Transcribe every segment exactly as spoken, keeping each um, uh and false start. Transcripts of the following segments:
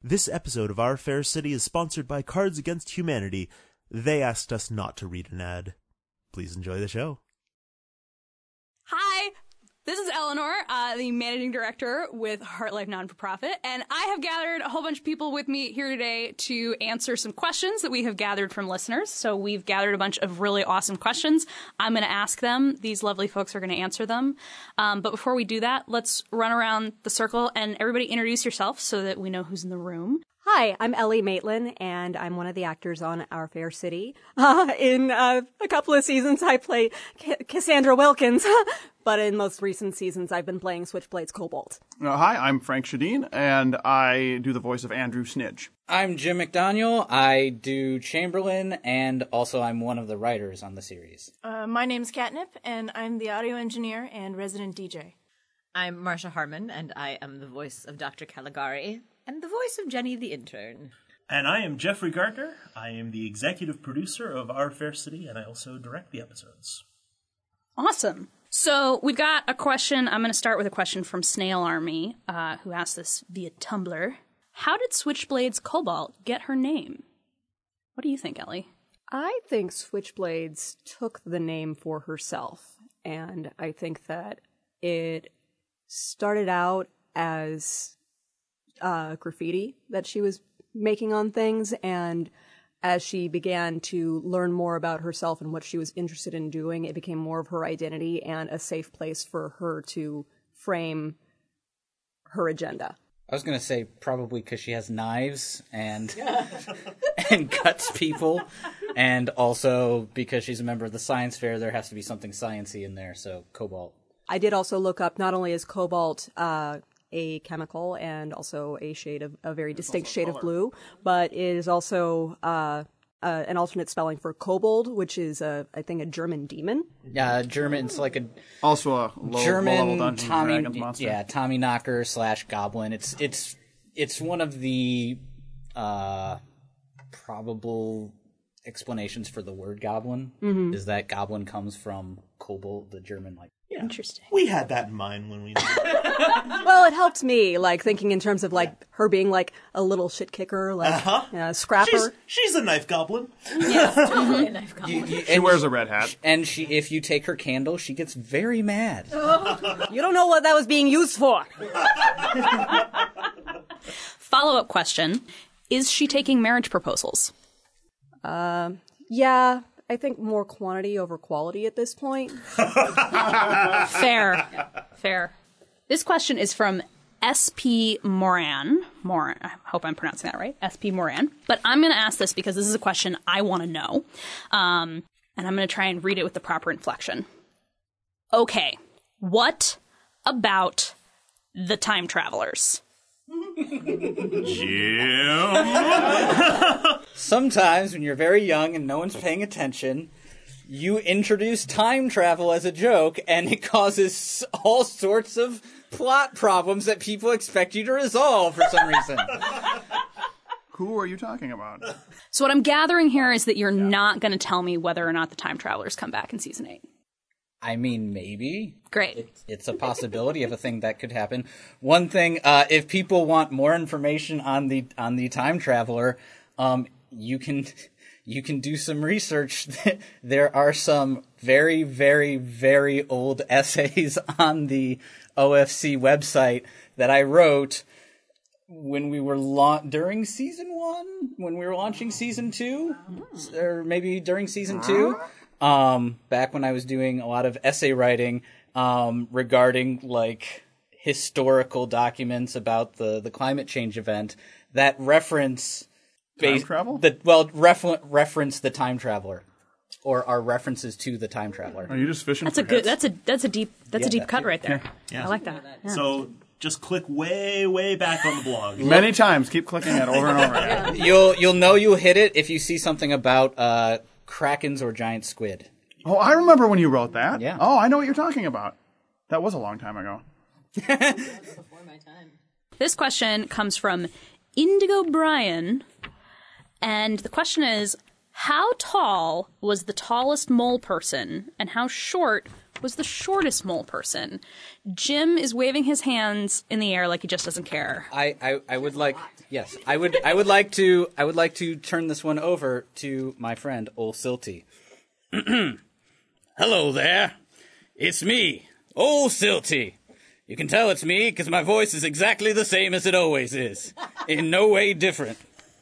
This episode of Our Fair City is sponsored by Cards Against Humanity. They asked us not to read an ad. Please enjoy the show. Hi, this is Eleanor, uh, the managing director with Heartlife Non-For-Profit, and I have gathered a whole bunch of people with me here today to answer some questions that we have gathered from listeners. So we've gathered a bunch of really awesome questions. I'm going to ask them. These lovely folks are going to answer them. Um, but before we do that, let's run around the circle and everybody introduce yourself so that we know who's in the room. Hi, I'm Ellie Maitland, and I'm one of the actors on Our Fair City. Uh, in uh, a couple of seasons, I play K- Cassandra Wilkins, but in most recent seasons, I've been playing Switchblade's Cobalt. Uh, hi, I'm Frank Shadeen, and I do the voice of Andrew Snidge. I'm Jim McDaniel. I do Chamberlain, and also I'm one of the writers on the series. Uh, my name's Catnip, and I'm the audio engineer and resident D J. I'm Marsha Harmon, and I am the voice of Doctor Caligari. And the voice of Jenny the intern. And I am Jeffrey Gardner. I am the executive producer of Our Fair City, and I also direct the episodes. Awesome. So we've got a question. I'm going to start with a question from Snail Army, uh, who asked this via Tumblr. How did Switchblade's Cobalt get her name? What do you think, Ellie? I think Switchblades took the name for herself, and I think that it started out as Uh, graffiti that she was making on things, and as she began to learn more about herself and what she was interested in doing, it became more of her identity and a safe place for her to frame her agenda. I was going to say probably because she has knives and and cuts people, and also because she's a member of the science fair, there has to be something sciencey in there, so Cobalt. I did also look up, not only is Cobalt uh, a chemical and also a shade of a very distinct shade of blue, but it is also uh, uh, an alternate spelling for kobold, which is a I think a German demon. Yeah, uh, German. It's like a Also a low, German low-level Dungeons and Tommy. Dragons monster. Yeah, Tommy Knocker slash Goblin. It's it's it's one of the uh, probable explanations for the word goblin. Mm-hmm. Is that goblin comes from kobold, the German like. Yeah. Interesting. We had that in mind when we... Well, it helped me, like, thinking in terms of, like, yeah. her being, like, a little shit kicker, like, uh-huh. uh, scrapper. She's, she's a knife goblin. Yes, totally a knife goblin. You, you, she wears a red hat. And she, if you take her candle, she gets very mad. You don't know what that was being used for. Follow-up question. Is she taking marriage proposals? Uh, yeah, I think more quantity over quality at this point. Fair. Fair. This question is from S P Moran. Moran. I hope I'm pronouncing that right. S P Moran. But I'm going to ask this because this is a question I want to know. Um, and I'm going to try and read it with the proper inflection. Okay. What about the time travelers? Jim? Sometimes when you're very young and no one's paying attention, you introduce time travel as a joke, and it causes all sorts of plot problems that people expect you to resolve for some reason. Who are you talking about? So what I'm gathering here is that you're yeah. not going to tell me whether or not the time travelers come back in season eight. I mean, maybe. Great. It's, it's a possibility of a thing that could happen. One thing, uh, if people want more information on the on the time traveler, um, you can you can do some research. There are some very, very, very old essays on the O F C website that I wrote when we were la- during season one, when we were launching season two, or maybe during season two. Um, back when I was doing a lot of essay writing, um, regarding like historical documents about the, the climate change event that reference time base, travel. The well, refer, reference the time traveler, or are references to the time traveler. Are you just fishing? That's for a good. hits? That's a that's a deep that's Yeah, a deep that cut too. right there. Yeah. I like that. Yeah. So just click way, way back on the blog. Many times. Keep clicking it over and over again. You'll you'll know you hit it if you see something about uh, krakens or giant squid. Oh, I remember when you wrote that. Yeah. Oh, I know what you're talking about. That was a long time ago. Before my time. This question comes from Indigo Brian, and the question is, how tall was the tallest mole person, and how short was the shortest mole person? Jim is waving his hands in the air like he just doesn't care. I, I, I would like Yes, I would. I would like to. I would like to turn this one over to my friend Ol Silty. Hello there. It's me, Ol Silty. You can tell it's me because my voice is exactly the same as it always is, in no way different.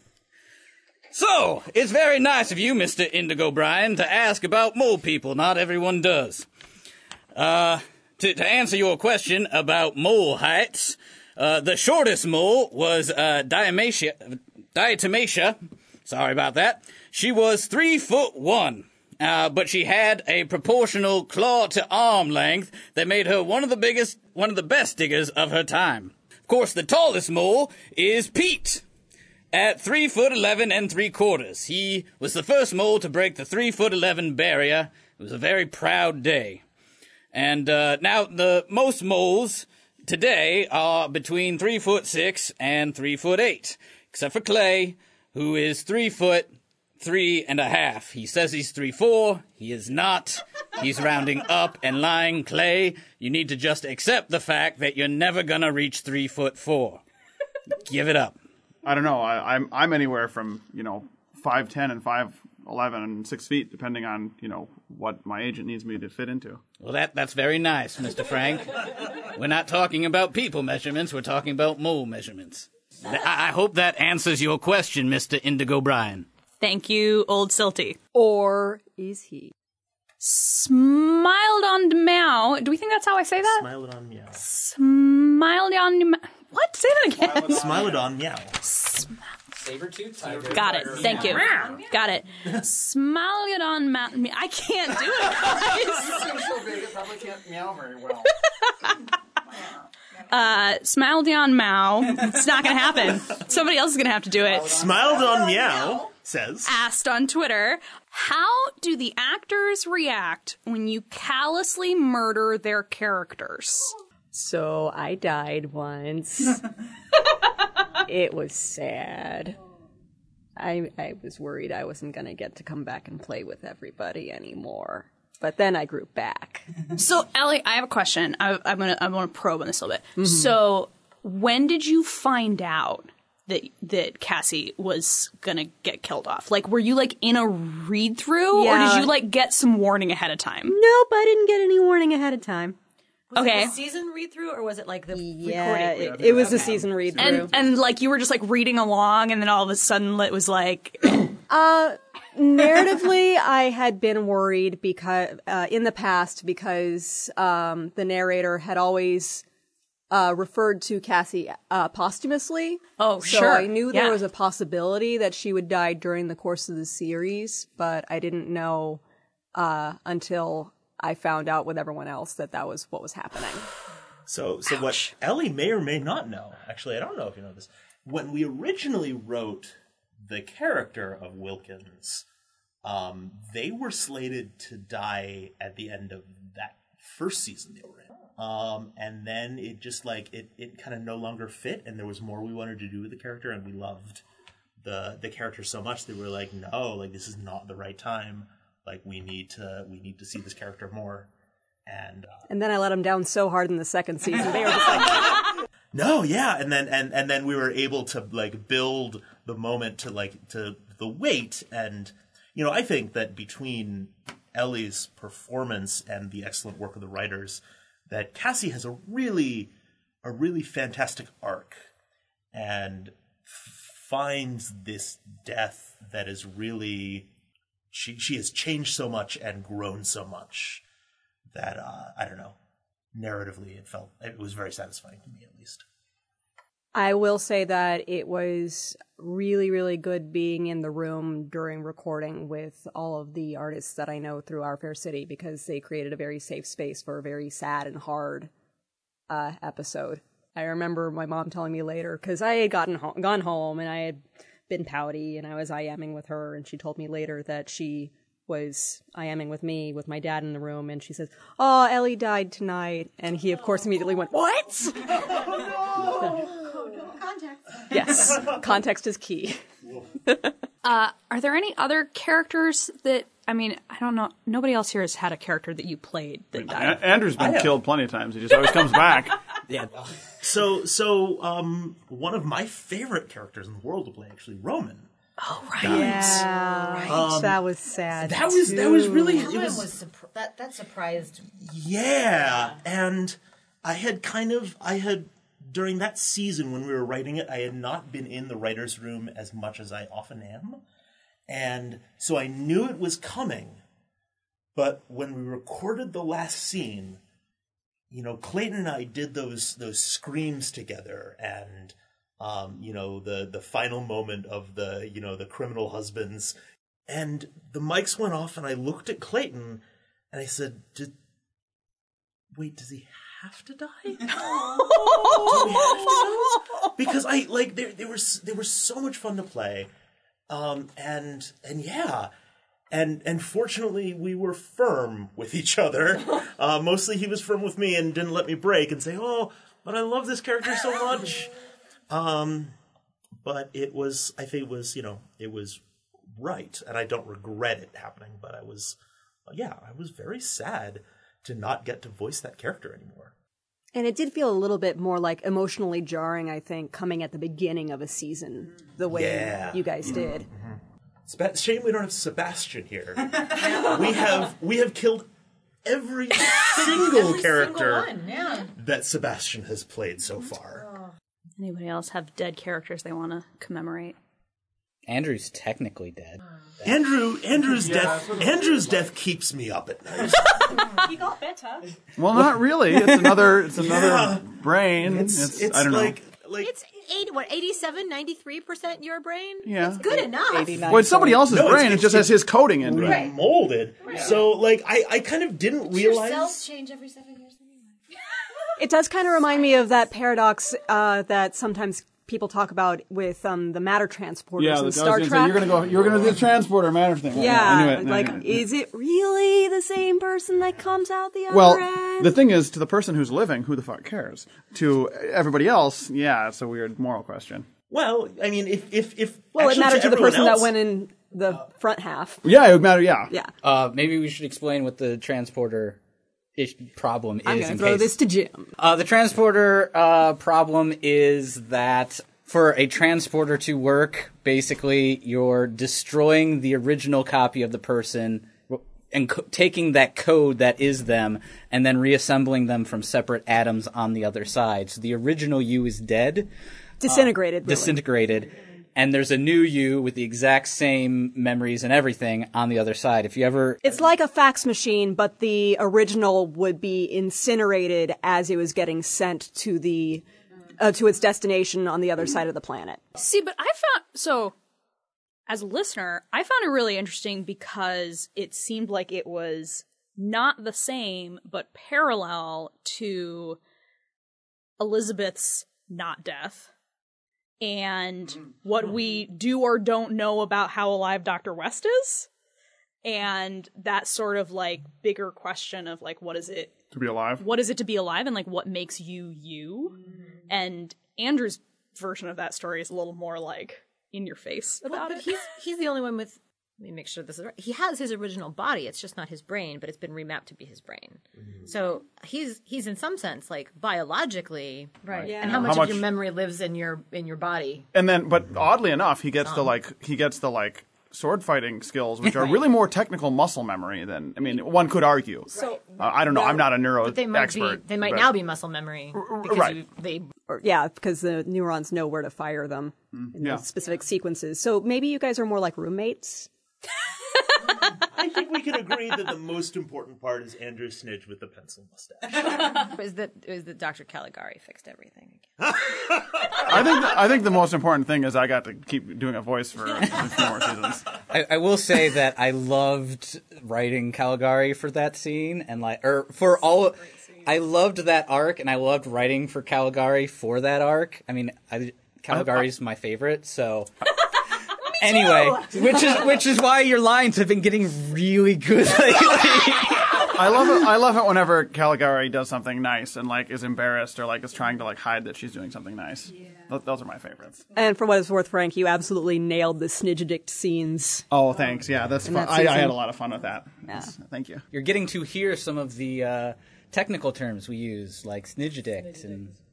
So, it's very nice of you, Mister Indigo Brian, to ask about mole people. Not everyone does. Uh, to, to answer your question about mole heights, uh, the shortest mole was uh, Diatomacia. Diatomacia. Sorry about that. She was three foot one. Uh, but she had a proportional claw to arm length that made her one of the biggest, one of the best diggers of her time. Of course, the tallest mole is Pete, at three foot eleven and three quarters. He was the first mole to break the three foot eleven barrier. It was a very proud day. And uh, now the most moles today are between three foot six and three foot eight, except for Clay, who is three foot. Three and a half. He says he's three four. He is not. He's rounding up and lying. Clay, you need to just accept the fact that you're never gonna reach three foot four. Give it up. I don't know. I, I'm I'm anywhere from you know five ten and five eleven and six feet, depending on you know what my agent needs me to fit into. Well, that that's very nice, Mister Frank. We're not talking about people measurements. We're talking about mole measurements. I, I hope that answers your question, Mister Indigo Brian. Thank you, Old Silty. Or is he? Smiled on the meow. Do we think that's how I say that? Smilodon meow. Smiled on the meow. What? Say that again. Smilodon meow. Saber-tooth tiger. Got it. Thank you. Got it. Smilodon mountain. I can't do it, guys. so big, it probably can't meow very well. Uh, Smilodon Mao. It's not going to happen. Somebody else is going to have to do it. Smilodon meow says. Asked on Twitter, how do the actors react when you callously murder their characters? So I died once. It was sad. I I was worried I wasn't going to get to come back and play with everybody anymore. But then I grew back. So, Ellie, I have a question. I, I'm gonna I'm gonna probe on this a little bit. Mm-hmm. So, when did you find out that that Cassie was gonna get killed off? Like, were you like in a read through, Yeah. or did you like get some warning ahead of time? Nope, I didn't get any warning ahead of time. Was Okay. it the season read through, or was it like the Yeah, recording? it, it was the season read through. And and like you were just like reading along, and then all of a sudden it was like, Uh, narratively, I had been worried because uh, in the past because um, the narrator had always uh, referred to Cassie uh, posthumously. Oh, so sure. I knew there Yeah. was a possibility that she would die during the course of the series, but I didn't know uh, until I found out with everyone else that that was what was happening. So, so what Ellie may or may not know, actually, I don't know if you know this, when we originally wrote the character of Wilkins, um, they were slated to die at the end of that first season they were in. Um, and then it just like, it, it kind of no longer fit, and there was more we wanted to do with the character, and we loved the the character so much that we were like, no, like this is not the right time. Like we need to we need to see this character more. And uh, And then I let him down so hard in the second season. They were just like, no, yeah, and then and, and then we were able to like build the moment to like to the weight, and you know, I think that between Ellie's performance and the excellent work of the writers, that Cassie has a really a really fantastic arc, and finds this death that is really she she has changed so much and grown so much that uh, I don't know. Narratively, it felt it was very satisfying to me, at least. I will say that it was really, really good being in the room during recording with all of the artists that I know through Our Fair City, because they created a very safe space for a very sad and hard uh, episode. I remember my mom telling me later, because I had gotten ho- gone home and I had been pouty and I was IMing with her, and she told me later that she was IMing with me, with my dad in the room, and she says, "Oh, Ellie died tonight," and he, of course, immediately went, "What?" Context. Yes, context is key. uh, are there any other characters that, I mean, I don't know, nobody else here has had a character that you played that died. A- Andrew's been have. killed plenty of times. He just always comes back. Yeah. So, so um, one of my favorite characters in the world to play, actually, Roman. Oh, right. Yeah, Um, that was sad. That was that was really it Roman was, was surpri- that that surprised. yeah, and I had kind of I had during that season when we were writing it, I had not been in the writers' room as much as I often am, and so I knew it was coming. But when we recorded the last scene, you know, Clayton and I did those those screams together, and um, you know, the the final moment of the you know the criminal husbands, and the mics went off, and I looked at Clayton, and I said, "Did wait? Does he have to die? Do we have to? Because I like they they were they were so much fun to play, um, and and yeah." And and fortunately, we were firm with each other. Uh, mostly he was firm with me and didn't let me break and say, oh, but I love this character so much. Um, but it was, I think it was, you know, it was right. And I don't regret it happening. But I was, yeah, I was very sad to not get to voice that character anymore. And it did feel a little bit more like emotionally jarring, I think, coming at the beginning of a season, the way Yeah. you guys did. Mm-hmm. Seb- shame we don't have Sebastian here. we have we have killed every single Every character single one, yeah. that Sebastian has played so far. Anybody else have dead characters they want to commemorate? Andrew's technically dead. Andrew Andrew's death Andrew's death keeps me up at night. He got better. Well, not really. It's another. It's another Yeah. brain. It's It's, it's I don't like like It's eighty, what, eighty-seven, ninety-three percent your brain? Yeah. It's good enough. eighty-nine know. Well, it's somebody else's No, it's- brain. It it's- just has his coding into it. remolded. So like I, I kind of didn't Your cells realize change every seven years anyway. It does kind of remind me of that paradox uh, that sometimes people talk about with um, the matter transporters Yeah, in I was Star gonna Trek. say, you're gonna go. You're gonna do the transporter matter thing. I Yeah, knew it. I knew like, it. is it really the same person that comes out the other Well, end? the thing is, to the person who's living, who the fuck cares? To everybody else, yeah, it's a weird moral question. well, I mean if if if well, it actually mattered to the everyone person else- that went in the front half. Yeah, it would matter. Yeah, Yeah. Uh, maybe we should explain what the transporter ish problem is. I'm going in to throw case. this to Jim. Uh, the transporter uh, problem is that for a transporter to work, basically you're destroying the original copy of the person and co- taking that code that is them and then reassembling them from separate atoms on the other side. So the original you is dead, Disintegrated, really. disintegrated, and there's a new you with the exact same memories and everything on the other side. If you ever It's like a fax machine, but the original would be incinerated as it was getting sent to the uh, to its destination on the other side of the planet. See, but I found so as a listener, I found it really interesting because it seemed like it was not the same but parallel to Elizabeth's not death and what we do or don't know about how alive Doctor West is. And that sort of like bigger question of like what is it to be alive. what is it to be alive and like what makes you you? And Andrew's version of that story is a little more like in your face Well, about but it. he's he's the only one with. Let me make sure this is right. He has his original body. It's just not his brain, but it's been remapped to be his brain. So he's he's in some sense like biologically right. Yeah. And how much How of much- your memory lives in your in your body? And then, but oddly enough, he gets the like he gets the like sword fighting skills, which are really more technical muscle memory than I mean, one could argue. So uh, I don't know. I'm not a neuro But they might expert. be. They might but- now be muscle memory because right. you, they. Or, yeah, because the neurons know where to fire them in yeah. those specific sequences. So maybe you guys are more like roommates. I think we can agree that the most important part is Andrew Snidge with the pencil mustache. Is that is that Doctor Caligari fixed everything? I think I think the most important thing is I got to keep doing a voice for a few more seasons. I, I will say that I loved writing Caligari for that scene, and like, or for all, I loved that arc, and I loved writing for Caligari for that arc. I mean, I, Caligari's my favorite, so. Anyway, which is which is why your lines have been getting really good lately. I love it. I love it whenever Caligari does something nice and like is embarrassed or like is trying to like hide that she's doing something nice. Yeah. Th- those are my favorites. And for what it's worth, Frank, you absolutely nailed the snidgedict scenes. Oh, thanks. Yeah, that's fun. that I, I season. had a lot of fun with that. Yeah. Yes, thank you. You're getting to hear some of the uh, technical terms we use, like snidgedict and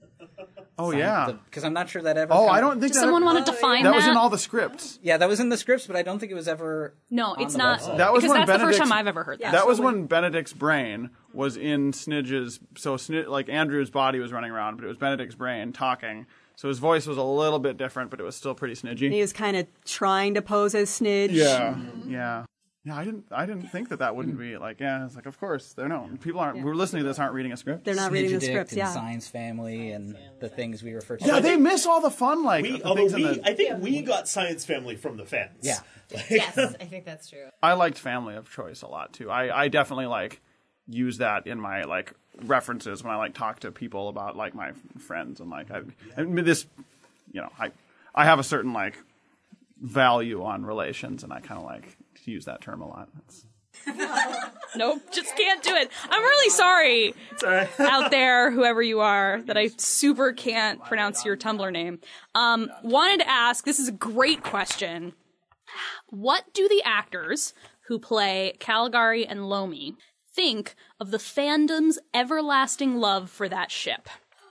Oh yeah, because I'm not sure that ever. Oh, come- I don't think Does that someone ever, want to define that that? was in all the scripts. Yeah, that was in the scripts, but I don't think it was ever. No, on it's the not. website. That was because when that's the first Benedict's- time I've ever heard that. That was when Benedict's brain was in Snidge's. So Snid, like Andrew's body was running around, but it was Benedict's brain talking. So his voice was a little bit different, but it was still pretty Snidgy. He was kind of trying to pose as Snidge. Yeah, yeah, yeah. I didn't, I didn't think that that wouldn't be like. Yeah, it's like, of course they're known. People aren't. We're listening to this aren't reading a script. They're not reading the Snidgedict scripts, and yeah. Science Family and the things we refer to. Yeah, they miss all the fun, like We, the although things in we, the. I think we got Science Family from the fans. Yeah. Yes, I think that's true. I liked Family of Choice a lot too. I, I definitely like use that in my like references when I like talk to people about like my friends and like I, I mean, this, you know, I I have a certain like value on relations and I kind of like to use that term a lot. That's, Nope, just can't do it. I'm really sorry out there, whoever you are, that I super can't pronounce your Tumblr name. Um, wanted to ask, this is a great question. What do the actors who play Caligari and Lomi think of the fandom's everlasting love for that ship?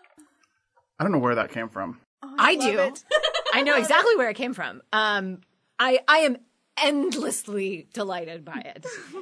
I don't know where that came from. I do. I know exactly where it came from. Um, I I am endlessly delighted by it.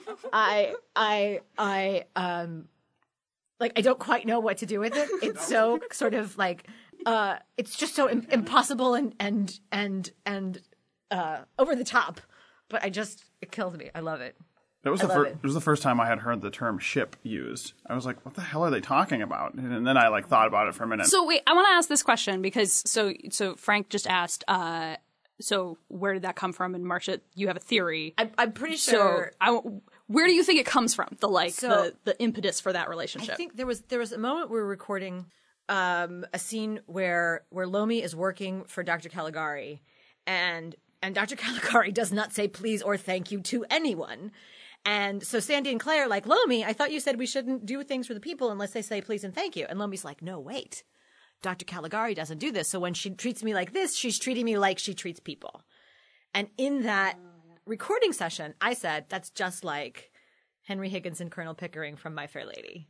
I I I um like I don't quite know what to do with it. It's so sort of like uh it's just so im- impossible and and and and uh over the top. But I just it kills me. I love it. It was I the love first. it. It was the first time I had heard the term "ship" used. I was like, "What the hell are they talking about?" And then I like thought about it for a minute. So wait, I want to ask this question because so so Frank just asked. Uh, so where did that come from? And Marcia, you have a theory. I'm, I'm pretty So sure. I, where do you think it comes from? The like So- the the impetus for that relationship. I think there was there was a moment we were recording um, a scene where where Lomi is working for Doctor Caligari, and and Doctor Caligari does not say please or thank you to anyone. And so Sandy and Claire are like, Lomi, I thought you said we shouldn't do things for the people unless they say please and thank you. And Lomi's like, no, wait. Doctor Caligari doesn't do this. So when she treats me like this, she's treating me like she treats people. And in that recording session, I said, that's just like Henry Higgins and Colonel Pickering from My Fair Lady,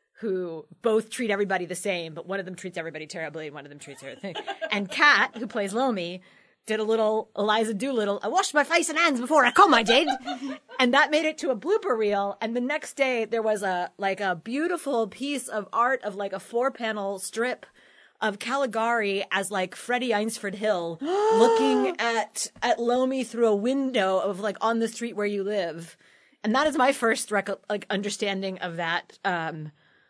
who both treat everybody the same, but one of them treats everybody terribly and one of them treats her. And Kat, who plays Lomi, did a little Eliza Doolittle. I washed my face and hands before I come, I did. And that made it to a blooper reel. And the next day there was a, like a beautiful piece of art of like a four panel strip of Caligari as like Freddie Einsford Hill looking at, at Lomi through a window of like on the street where you live. And that is my first rec- like understanding of that, um,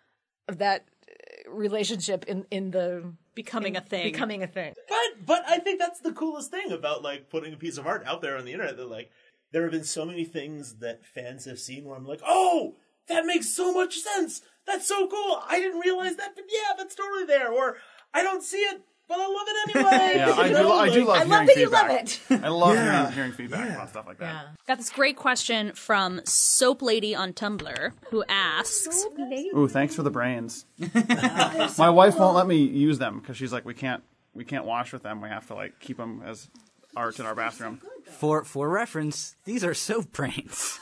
of that relationship in, in the becoming a thing. becoming a thing. But but I think that's the coolest thing about like putting a piece of art out there on the internet. That like there have been so many things that fans have seen where I'm like, oh, that makes so much sense. That's so cool. I didn't realize that, but yeah, that's totally there. Or I don't see it, but I love it anyway. yeah, I You do. know, I do like- love I hearing love that you feedback. love it. I love Yeah. hearing, hearing feedback about stuff like that. Yeah. Got this great question from Soap Lady on Tumblr who asks, Ooh, thanks for the brains. My wife won't let me use them because she's like, we can't, we can't wash with them. We have to like keep them as art in our bathroom. For for reference, these are soap brains.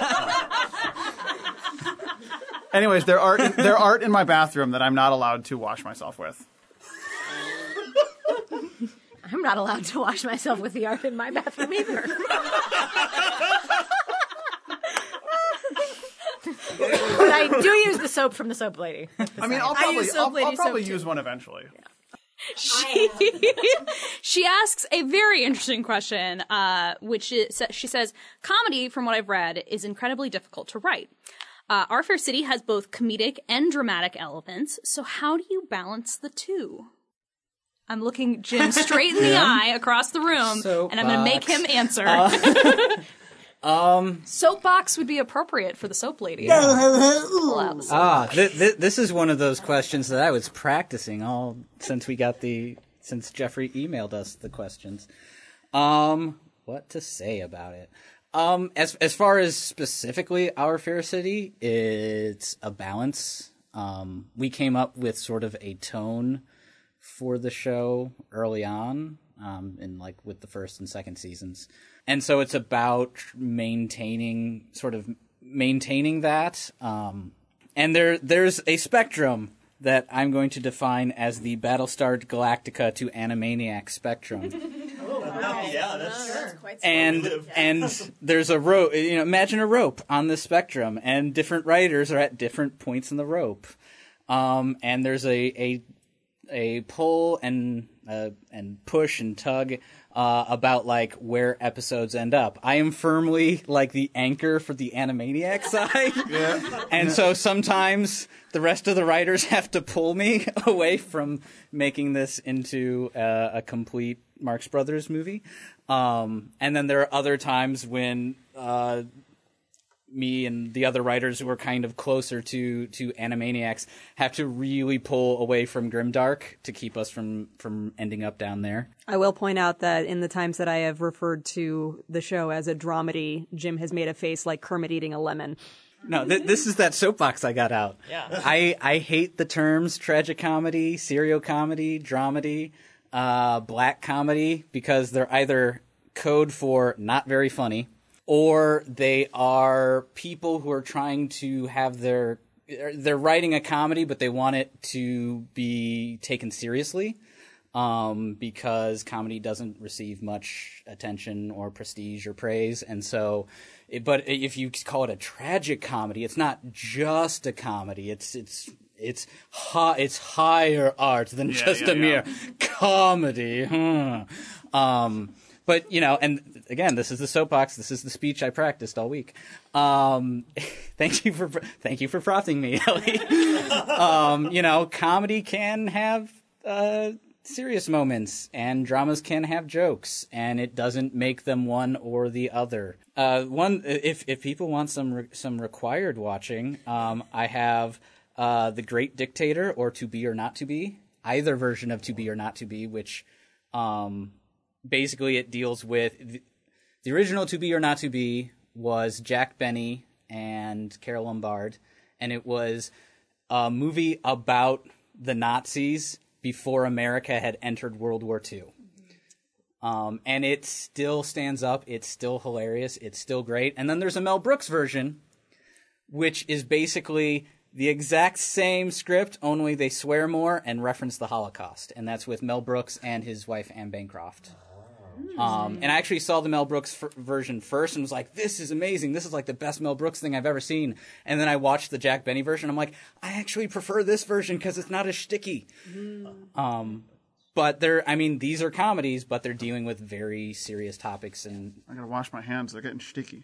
Anyways, they're art. They're art in my bathroom that I'm not allowed to wash myself with. I'm not allowed to wash myself with the art in my bathroom either. But I do use the soap from the Soap Lady. I mean, I'll I probably, use Soap I'll, Lady I'll probably soap, too. use one eventually. she, she asks a very interesting question, uh, which is, she says, comedy, from what I've read, is incredibly difficult to write. Uh, Our Fair City has both comedic and dramatic elements, so how do you balance the two? I'm looking Jim straight in the eye across the room, Soapbox. and I'm going to make him answer. um, Soapbox would be appropriate for the Soap Lady. Allow the soap. ah, th- th- this is one of those questions that I was practicing all since we got the since Jeffrey emailed us the questions. Um, what to say about it? Um, as as far as specifically Our Fair City, it's a balance. Um, we came up with sort of a tone for the show early on, um, in like with the first and second seasons, and so it's about maintaining sort of maintaining that. Um, and there there's a spectrum that I'm going to define as the Battlestar Galactica to Animaniac spectrum. Yeah, that's and and there's a rope. You know, imagine a rope on the spectrum, and different writers are at different points in the rope. Um, and there's a a a pull and uh, and push and tug uh, about like where episodes end up. I am firmly like the anchor for the Animaniac side, Yeah. and so sometimes the rest of the writers have to pull me away from making this into uh, a complete Marx Brothers movie. Um, and then there are other times when uh, me and the other writers who are kind of closer to, to Animaniacs have to really pull away from Grimdark to keep us from, from ending up down there. I will point out that in the times that I have referred to the show as a dramedy, Jim has made a face like Kermit eating a lemon. No, th- this is that soapbox I got out. Yeah. I, I hate the terms tragic comedy, serial comedy, dramedy, uh, black comedy, because they're either code for not very funny, or they are people who are trying to have their, they're writing a comedy, but they want it to be taken seriously, um, because comedy doesn't receive much attention or prestige or praise. And so, it, but if you call it a tragic comedy, it's not just a comedy. It's, it's, It's hi- it's higher art than Yeah, just yeah, a mere comedy. Hmm. Um, but, you know, and again, this is the soapbox. This is the speech I practiced all week. Um, thank you for thank you for frothing me, Ellie. um, you know, comedy can have uh, serious moments, and dramas can have jokes, and it doesn't make them one or the other. Uh, one, if if people want some re- some required watching, um, I have. Uh, The Great Dictator, or To Be or Not to Be, either version of To Be or Not to Be, which um, basically it deals with the, the original To Be or Not to Be was Jack Benny and Carole Lombard, and it was a movie about the Nazis before America had entered World War Two. Um, and it still stands up. It's still hilarious. It's still great. And then there's a Mel Brooks version, which is basically the exact same script, only they swear more and reference the Holocaust. And that's with Mel Brooks and his wife, Anne Bancroft. Um, and I actually saw the Mel Brooks f- version first and was like, this is amazing. This is like the best Mel Brooks thing I've ever seen. And then I watched the Jack Benny version. I'm like, I actually prefer this version because it's not as shticky. Mm. Um, but they're, I mean, these are comedies, but they're dealing with very serious topics. And I gotta wash my hands. They're getting sticky.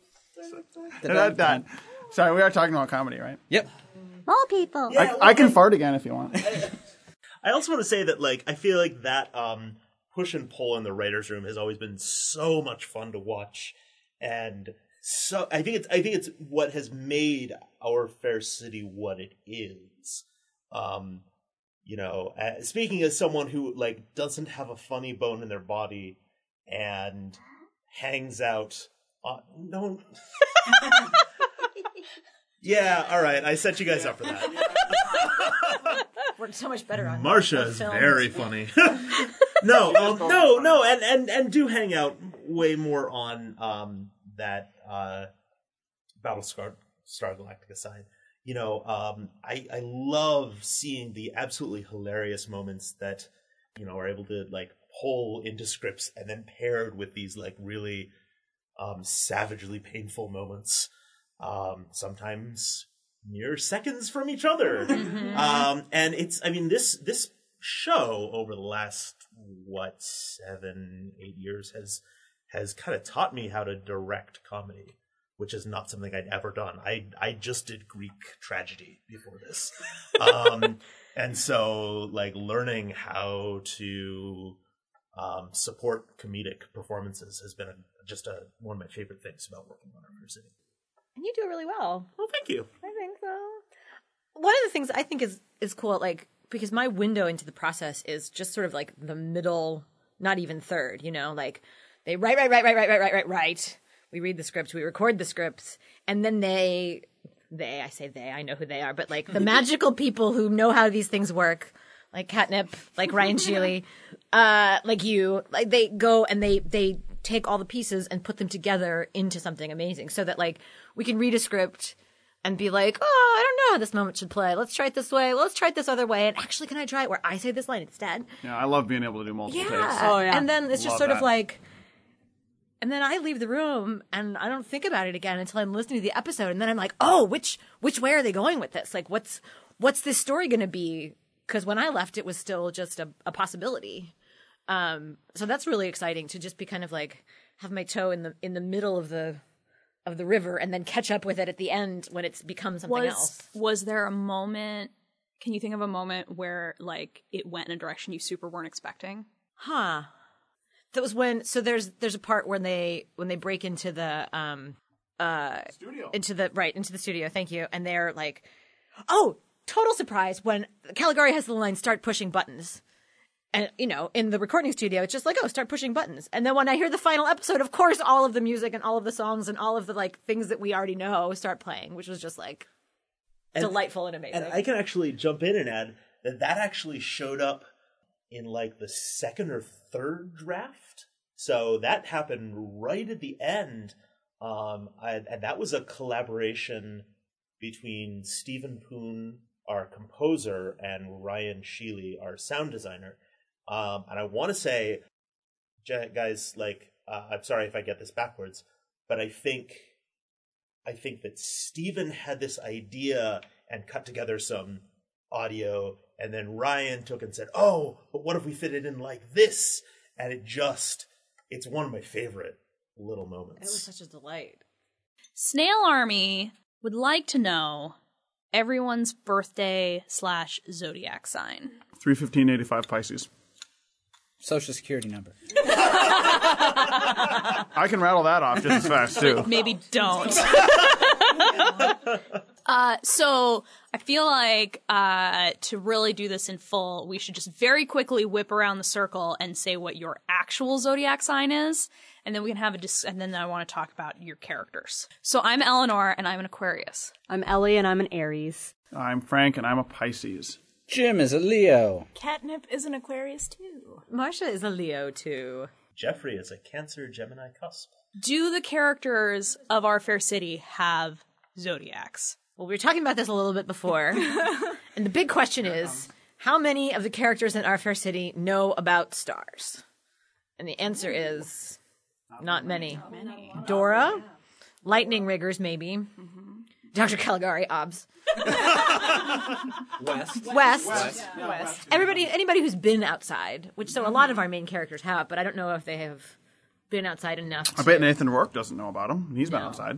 Dun, Done. Sorry, we are talking about comedy, right? Yep. More people. Yeah, I, I can fart again if you want. I also want to say that, like, I feel like that um, push and pull in the writers' room has always been so much fun to watch, and so I think it's I think it's what has made Our Fair City what it is. Um, you know, uh, speaking as someone who like doesn't have a funny bone in their body and hangs out. On, no. Yeah, all right. I set you guys up for that. Worked so much better on Marsha is very funny. no, um, no, no, and, and and do hang out way more on um, that uh, Battlestar Star Galactica side. You know, um, I I love seeing the absolutely hilarious moments that you know are able to like pull into scripts and then paired with these like really um, savagely painful moments. Um, sometimes mere seconds from each other. Mm-hmm. Um, and it's, I mean, this, this show over the last, what, seven, eight years has, has kind of taught me how to direct comedy, which is not something I'd ever done. I, I just did Greek tragedy before this. Um, and so like learning how to, um, support comedic performances has been a, just a, one of my favorite things about working on Our Fair City. And you do it really well. Well, thank you. I think so. One of the things I think is is cool, like, because my window into the process is just sort of like the middle, not even third, you know, like they write, write, write, write, write, write, write, write, write. We read the script, we record the scripts, and then they, they, I say they, I know who they are, but like the magical people who know how these things work, like Catnip, like Ryan Sheely, uh, like you, like they go and they, they take all the pieces and put them together into something amazing so that like we can read a script and be like, oh, I don't know how this moment should play. Let's try it this way. Let's try it this other way. And actually, can I try it where I say this line instead? Yeah, I love being able to do multiple Yeah. takes. Oh, yeah. And then it's just Love sort of that. like, and then I leave the room and I don't think about it again until I'm listening to the episode. And then I'm like, oh, which which way are they going with this? Like, what's what's this story going to be? Because when I left, it was still just a, a possibility. Um, so that's really exciting to just be kind of like have my toe in the in the middle of the of the river and then catch up with it at the end when it's become something Was else. was there a moment? Can you think of a moment where like it went in a direction you super weren't expecting? Huh. That was when. So there's there's a part when they when they break into the um uh Studio. into the right into the studio. Thank you. And they're like, oh, total surprise when Caligari has the line "start pushing buttons." And, you know, in the recording studio, it's just like, oh, start pushing buttons. And then when I hear the final episode, of course, all of the music and all of the songs and all of the, like, things that we already know start playing, which was just, like, And- delightful and amazing. And I can actually jump in and add that that actually showed up in like the second or third draft. So that happened right at the end. Um, I, and that was a collaboration between Stephen Poon, our composer, and Ryan Sheely, our sound designer. Um, and I want to say, guys, like, uh, I'm sorry if I get this backwards, but I think, I think that Stephen had this idea and cut together some audio, and then Ryan took and said, "Oh, but what if we fit it in like this?" And it just, it's one of my favorite little moments. It was such a delight. Snail Army would like to know everyone's birthday slash zodiac sign. three fifteen eighty-five Pisces. Social security number. I can rattle that off just as fast, too. Maybe don't. uh, so I feel like uh, to really do this in full, we should just very quickly whip around the circle and say what your actual zodiac sign is, and then we can have a dis- and then I want to talk about your characters. So I'm Eleanor, and I'm an Aquarius. I'm Ellie, and I'm an Aries. I'm Frank, and I'm a Pisces. Jim is a Leo. Catnip is an Aquarius too. Marcia is a Leo, too. Jeffrey is a Cancer Gemini cusp. Do the characters of our fair city have zodiacs? Well, we were talking about this a little bit before. And the big question is, how many of the characters in Our Fair City know about stars? And the answer is not many. Not many. Dora, Lightning Riggers, maybe. Mm-hmm. Doctor Caligari, obs. West. West. West. West. Everybody, anybody who's been outside, which so a lot of our main characters have, but I don't know if they have been outside enough. I to- bet Nathan Rourke doesn't know about him. He's been outside.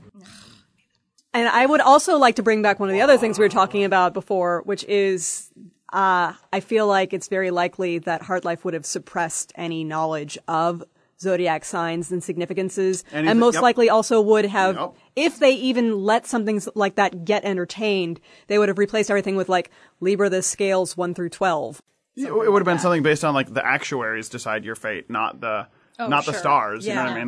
And I would also like to bring back one of the other things we were talking about before, which is uh, I feel like it's very likely that Heartlife would have suppressed any knowledge of zodiac signs and significances, Anything- and most yep. likely also would have, Yep. if they even let something like that get entertained, they would have replaced everything with like Libra the scales one through twelve. It would have been something based on like the actuaries decide your fate, not the Oh, not the sure. stars. You know what I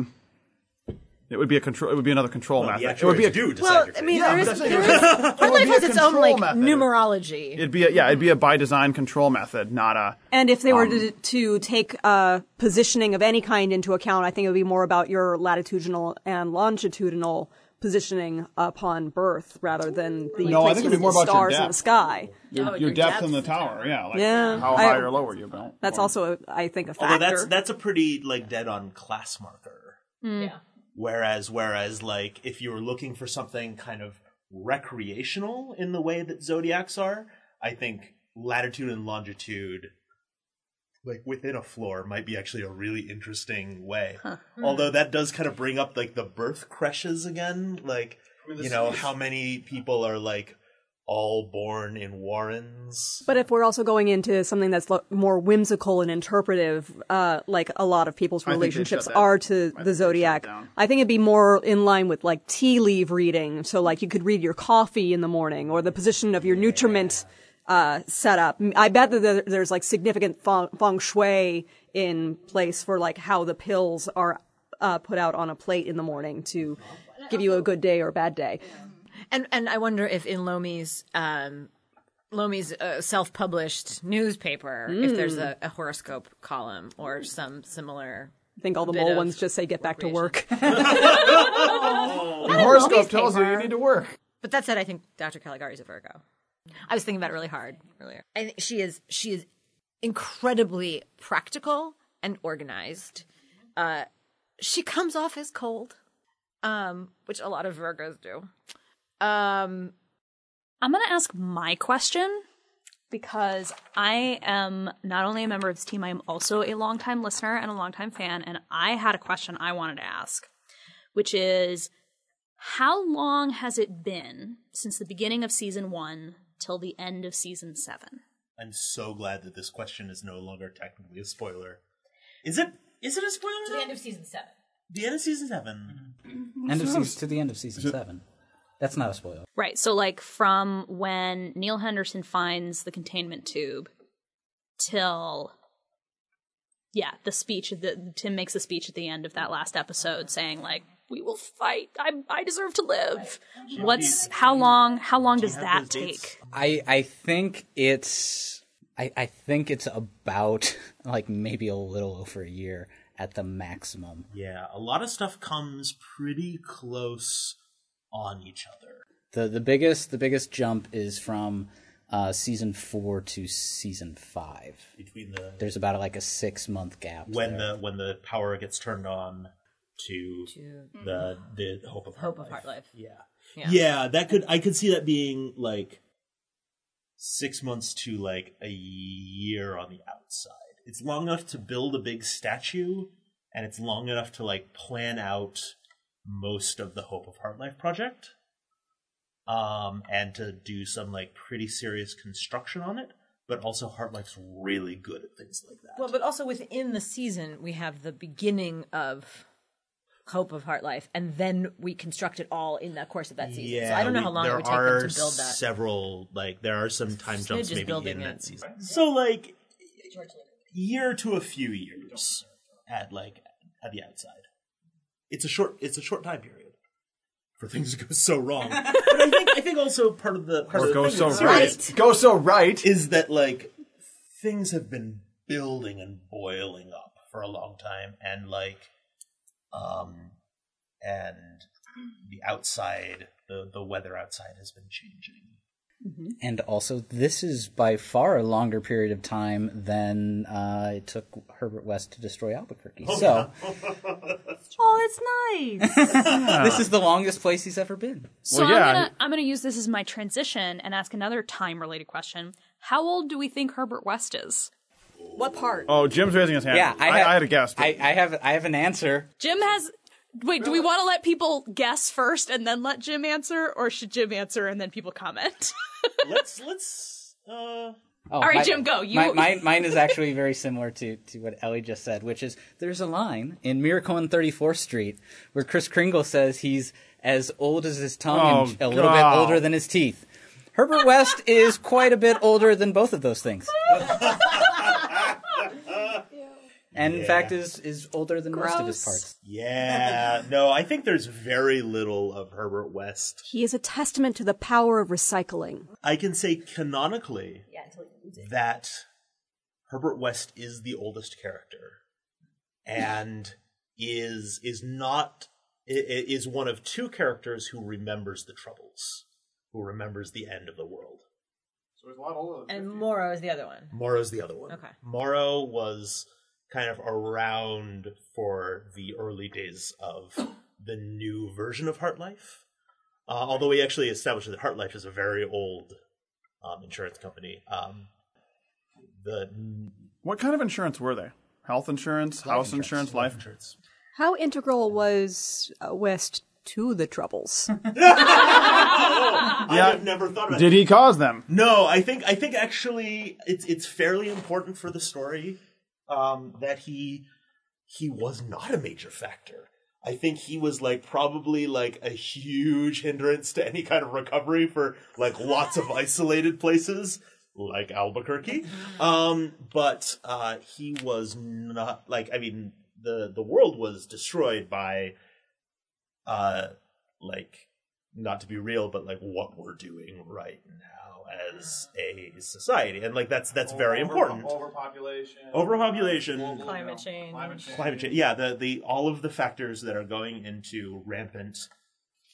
Yeah. mean? It would be a control. It would be another control Well, method. the It would be a actuaries do decide Well, your I fate. mean, Yeah, there is, but there is, that's- it would Heartlife be has a its own, control like, method. numerology. It'd be a, yeah, it'd be a by design control method, not a. And if they were Um, to, to take uh, positioning of any kind into account, I think it would be more about your latitudinal and longitudinal positioning upon birth rather than the No, I think it'd be placement more of the about your stars in depth. the sky. Your, Oh, your your depth, depth in the in the tower, yeah. Like Yeah, how I- high or low are you built? That's Or- also, I think, a factor. Although that's that's a pretty like dead on class marker. Yeah. Whereas whereas like if you were looking for something kind of recreational in the way that zodiacs are, I think latitude and longitude like within a floor might be actually a really interesting way. Although that does kind of bring up like the birth creches again, like you know how many people are like all born in warrens. But if we're also going into something that's lo- more whimsical and interpretive, uh, like a lot of people's I think they'd relationships shut that- are I to think the they'd shut zodiac, it down. I think it'd be more in line with like tea leaf reading. So like you could read your coffee in the morning or the position of your nutriment uh, setup. I bet that there- there's like significant feng, feng shui in place for like how the pills are uh, put out on a plate in the morning to give you a good day or a bad day. And and I wonder if in Lomi's um, Lomi's uh, self-published newspaper, if there's a, a horoscope column or some similar. I think all the Bit mole of ones just say get back to work. The horoscope tells you you need to work. But that said, I think Doctor Caligari is a Virgo. I was thinking about it really hard earlier. I think she is she is incredibly practical and organized. Uh, she comes off as cold, um, which a lot of Virgos do. Um, I'm going to ask my question because I am not only a member of this team, I am also a longtime listener and a longtime fan, and I had a question I wanted to ask, which is, how long has it been since the beginning of season one till the end of season seven? I'm so glad that this question is no longer technically a spoiler. Is it? Is it a spoiler? to the end of season seven. The end of season seven. End of season, to the end of season seven. That's not a spoiler. Right, so like from when Neil Henderson finds the containment tube till, yeah, the speech, the, Tim makes a speech at the end of that last episode saying like, we will fight, I I deserve to live. What's, how long, how long does that take? I I think it's I, I think it's about like maybe a little over a year at the maximum. Yeah, a lot of stuff comes pretty close on each other. The the biggest the biggest jump is from uh, season four to season five. Between the There's about like a six month gap. when there. the when the power gets turned on to, To the the hope of Hope of Heart Heart Life. Yeah. Yeah. yeah, that could I could see that being like six months to like a year on the outside. It's long enough to build a big statue, and it's long enough to like plan out most of the Hope of Heart Life project, um, and to do some like pretty serious construction on it. But also, Heart Life's really good at things like that. Well, but also within the season, we have the beginning of Hope of Heart Life, and then we construct it all in the course of that season. Yeah, so I don't know we- how long it there would take them are to build that. Several, like there are some time jumps Smidge is maybe building in it. that season. So like, year to a few years at like at the outside. It's a short. It's a short time period for things to go so wrong. But I think I think also part of the part Or of the go thing so with right. series Go so right. is that like things have been building and boiling up for a long time, and like, um, and the outside, the the weather outside has been changing. And also, this is by far a longer period of time than uh, it took Herbert West to destroy Albuquerque. so, Oh, that's nice. this is the longest place he's ever been. So Well, yeah, I'm gonna I'm gonna use this as my transition and ask another time related question. How old do we think Herbert West is? What part? Oh, Jim's raising his hand. Yeah, I, I, have, I had a guess. But I, I have I have an answer. Jim has. Wait, do we want to let people guess first and then let Jim answer, or should Jim answer and then people comment? let's let's. Uh, Oh, All right, my- Jim, go. You- my- mine, mine is actually very similar to, to what Ellie just said, which is there's a line in Miracle on thirty-fourth Street where Kris Kringle says he's as old as his tongue Oh, and a little bit God. older than his teeth. Herbert West is quite a bit older than both of those things. And in Yeah. fact is is older than most of his Gross. parts. yeah, no, I think there's very little of Herbert West. He is a testament to the power of recycling. I can say canonically that Herbert West is the oldest character, and is is not i- i- is one of two characters who remembers the Troubles, who remembers the end of the world. So he's a lot older than And Morrow is the other one. Morrow's the other one. Okay. Morrow was kind of around for the early days of the new version of Heart Life. Uh, although we actually established that Heart Life is a very old um, insurance company. Um, the What kind of insurance were they? Health insurance, house insurance, life insurance. How integral was uh, West to the Troubles? I have never thought about Did it. he cause them? No, I think I think actually it's it's fairly important for the story um, that he he was not a major factor. I think he was like probably like a huge hindrance to any kind of recovery for like lots of isolated places like Albuquerque. Um, but uh, he was not like I mean the the world was destroyed by uh like not to be real, but like what we're doing right now as a society, and like that's that's very important. Overpopulation. Overpopulation, Climate change. climate change. Yeah, the the all of the factors that are going into rampant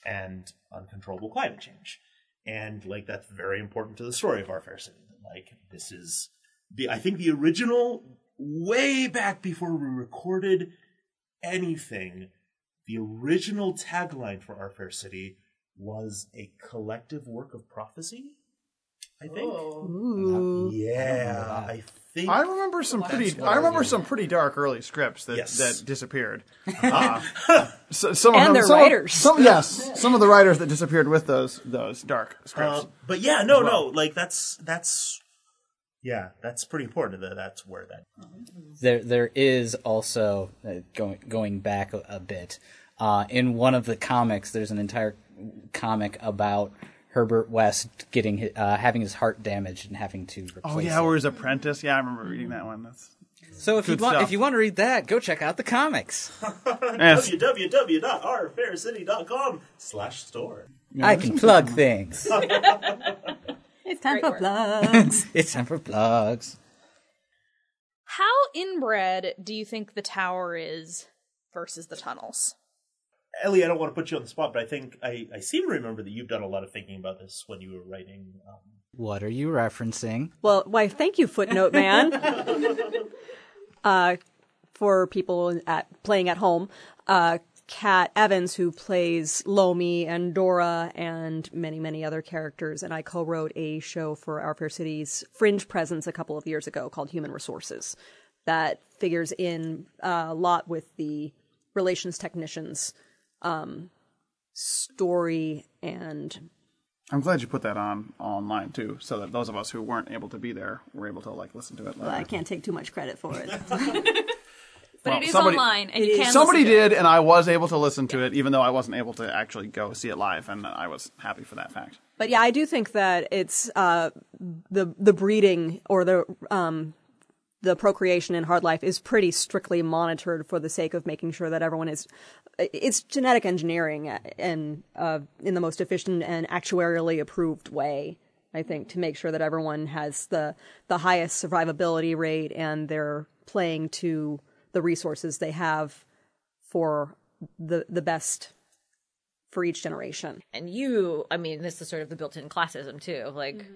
and uncontrollable climate change. And like that's very important to the story of Our Fair City. Like this is the I think the original, way back before we recorded anything, the original tagline for Our Fair City was a collective work of prophecy. I think. Ooh. Yeah, I think. I remember some pretty. I remember some pretty dark early scripts that, Yes. that disappeared. Uh, so, some of And them, their some, writers. Some, yes, some of the writers that disappeared with those those dark scripts. Uh, but yeah, no, well. no, like that's that's yeah, that's pretty important. That that's where that. There, there is also uh, going going back a, a bit. Uh, in one of the comics, there's an entire comic about Herbert West getting hi- uh, having his heart damaged and having to replace oh yeah, it. or his apprentice. Yeah, I remember reading that one. That's So if you Good want, stuff. if you want to read that, go check out the comics. yes. w w w dot our fair city dot com slash store. I can plug things. It's time Great for work. plugs. It's time for plugs. How inbred do you think the tower is versus the tunnels? Ellie, I don't want to put you on the spot, but I think I, I seem to remember that you've done a lot of thinking about this when you were writing. Um, What are you referencing? Well, why, thank you, Footnote Man. uh, for people at playing at home, uh, Kat Evans, who plays Lomi and Dora and many, many other characters, and I co-wrote a show for Our Fair City's Fringe Presence a couple of years ago called Human Resources that figures in uh, a lot with the relations technicians um, story and I'm glad you put that on online too, so that those of us who weren't able to be there were able to like listen to it. well, later. I can't take too much credit for it. But Well, it is somebody- online, and you can Somebody listen to it. did, and I was able to listen to it, even though I wasn't able to actually go see it live, and I was happy for that fact. But yeah, I do think that it's uh, the the breeding or the um, the procreation in Hard Life is pretty strictly monitored for the sake of making sure that everyone is. It's genetic engineering and uh, in the most efficient and actuarially approved way. I think to make sure that everyone has the the highest survivability rate and they're playing to the resources they have for the the best for each generation. And you, I mean, this is sort of the built-in classism too. Like,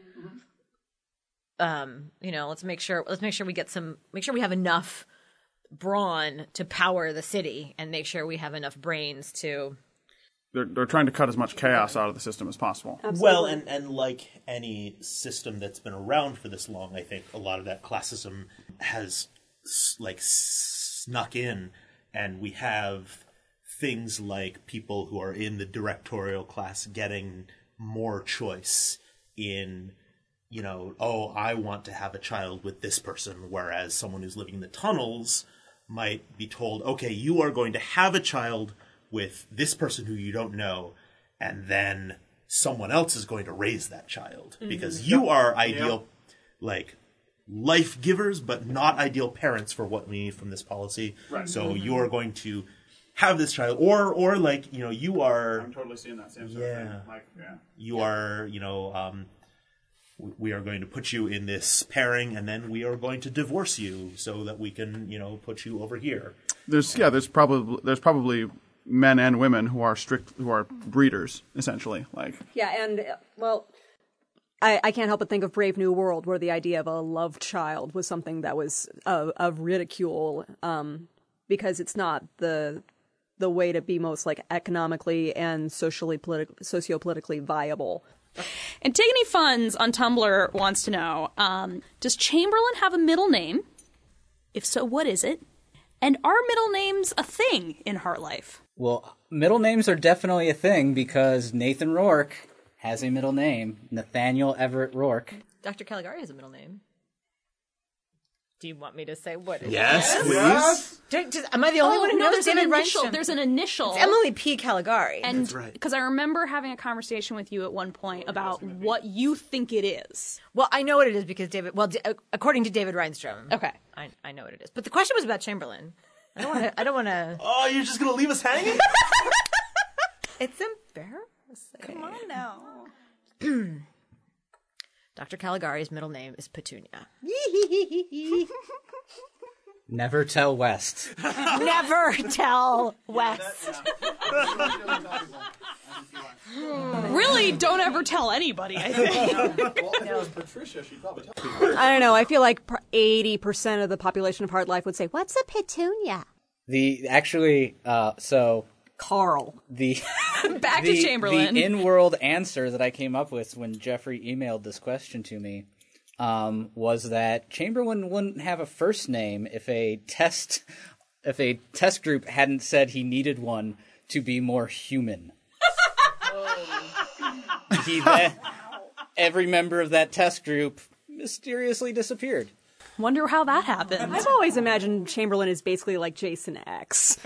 um, you know, let's make sure let's make sure we get some, make sure we have enough brawn to power the city, and make sure we have enough brains to. They're they're trying to cut as much chaos out of the system as possible. well, and, and like any system that's been around for this long, I think a lot of that classism has s- like snuck in, and we have things like people who are in the directorial class getting more choice in, you know, oh, I want to have a child with this person, whereas someone who's living in the tunnels might be told, okay, you are going to have a child with this person who you don't know, and then someone else is going to raise that child, because you are ideal, like, life givers, but not ideal parents for what we need from this policy. Right. So you are going to have this child, or or like, you know, you are I'm totally seeing that same sort of thing. Yeah. Like, yeah. you are, you know, um, w- we are going to put you in this pairing, and then we are going to divorce you so that we can, you know, put you over here. There's yeah, there's probably there's probably men and women who are strict who are breeders essentially. Like Yeah, and, uh, well, I, I can't help but think of Brave New World, where the idea of a love child was something that was of, of ridicule, um, because it's not the the way to be most, like, economically and socially, politi- socio-politically viable. Antigone Funds on Tumblr wants to know, um, does Chamberlain have a middle name? If so, what is it? And are middle names a thing in Heartlife? Well, middle names are definitely a thing because Nathan Rourke has a middle name, Nathaniel Everett Rourke. Doctor Caligari has a middle name. Do you want me to say what it Yes, is? please. Do- do- am I the only one who knows Oh, there's David an initial. Reinstrom? There's an initial. It's Emily P. Caligari. And That's right. because I remember having a conversation with you at one point about what you think it is. Well, I know what it is because David. Well, d- according to David Reinstrom, Okay. I, I know what it is. But the question was about Chamberlain. I don't want to. I don't want to. Oh, you're just going to leave us hanging? It's embarrassing. Come on now. Doctor Caligari's middle name is Petunia. Never tell West. Never tell West. Really, don't ever tell anybody, I think. Well, if it was Patricia, she'd probably tell people. I don't know. I feel like eighty percent of the population of Hard Life would say, "What's a petunia?" The actually, uh, so Carl. the Back the, to Chamberlain. the in-world answer that I came up with when Jeffrey emailed this question to me um, was that Chamberlain wouldn't have a first name if a test if a test group hadn't said he needed one to be more human. he then, every member of that test group mysteriously disappeared. Wonder how that happened. I've always imagined Chamberlain is basically like Jason X.